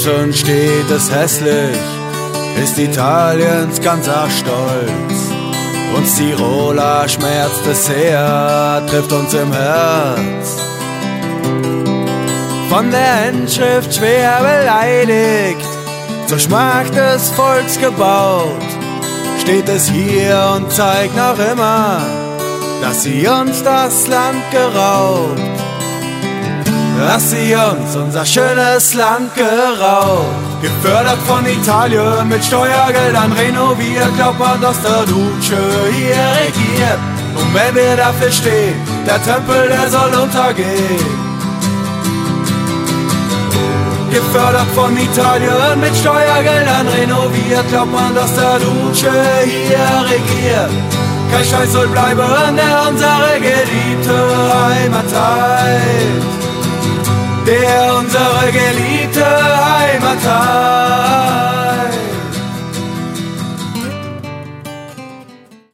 uns steht es hässlich, ist Italiens ganzer Stolz. Uns Tiroler schmerzt es sehr, trifft uns im Herz. Von der Inschrift schwer beleidigt, zur Schmach des Volks gebaut, steht es hier und zeigt noch immer, dass sie uns das Land geraubt. Dass sie uns unser schönes Land geraubt. Gefördert von Italien, mit Steuergeldern renoviert, glaubt man, dass der Duce hier regiert. Und wenn wir dafür stehen, der Tempel, der soll untergehen. Gefördert von Italien, mit Steuergeldern renoviert, glaubt man, dass der Duce hier regiert. Kein Scheiß soll bleiben, der unsere geliebte Heimat teilt. Der unsere geliebte